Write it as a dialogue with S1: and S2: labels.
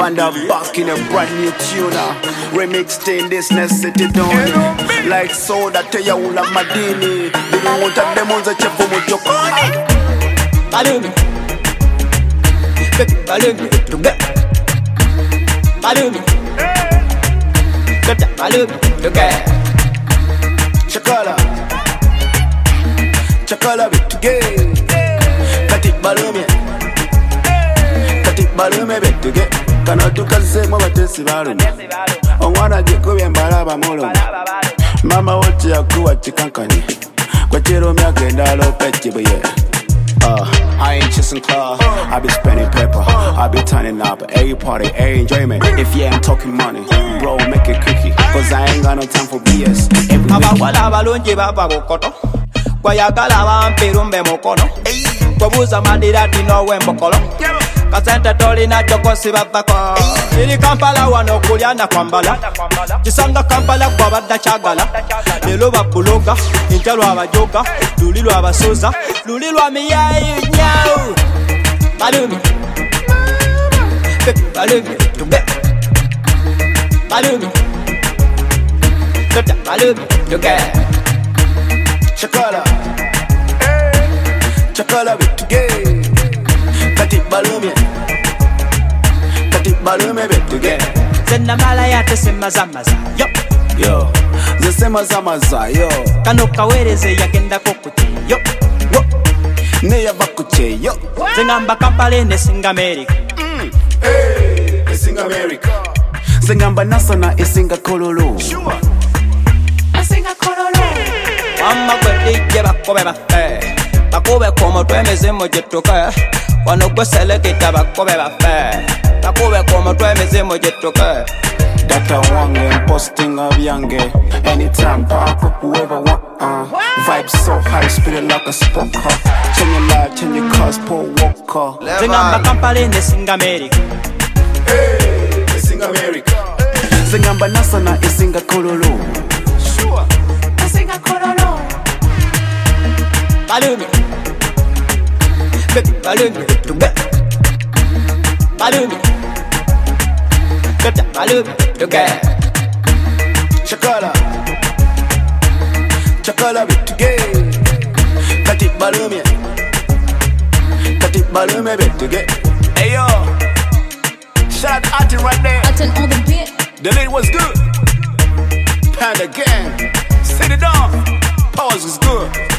S1: Band of back in a brand new tuner. Remix in this necessity done. Like soda to ya ula madini. Didn't want a demons a chef for Mujokoni.
S2: Balloon, balloon, balloon, balloon,
S1: Chakala, Chakala bit gay. Katik balume, Katik balume bit gay. Cannot do Kazema Tesi Balume. On one I get going Baraba Molo. Mama, what you are Chikankani? What you don't make a dollar petty, but yeah. I ain't chasing car, I be spending paper, I be turning up every party, every enjoyment. If yeah, I'm talking money, bro, make it cookie, cause I ain't got no time for BS. Every Kasente tolina chokosi batako Iri Kampala wano kuliana kwambala Chisanga Kampala kwa bada chagala Lelo babuloga, injalo abajoga Lulilo abasoza, lulilo amiyai nyau Balumi Balumi Tube Balumi Balumi Tuge Chakala Chakala bituge Katik balume betuge
S2: Zena malaya tesema zamaza Yo
S1: Yo Zesema zamaza Yo
S2: Kano kawereze yagenda kokuche Yo
S1: Yo Neya vakuche Yo
S2: Zengamba Kampala ne Singa America
S1: Hey Singa America Zengamba Nasana Singa Kololo Sure
S3: Singa Kololo
S2: Mama kwe DJ bakobe bafe Bakobe komo twemeze mojetoka Wano go selekita bakobe bafe Bakobe komo twemeze mojetoka
S1: Data wange posting of yange Anytime pop up whoever want Vibes so high, spirit like a spoker Change your life, change your cars, Paul Walker
S2: Zengamba Kampala ne Singa America
S1: Hey, Singa America Zengamba Nasana Singa Kololo
S3: Sure Singa Kololo
S2: Balumi Balumi Tube Balumi Balumi Tuge
S1: Chakala Chakala bituge Katik balume betuge Hey yo Shout out to right there
S3: I turn on the beat.
S1: The lady was good Panda gang Sit it down Pause was good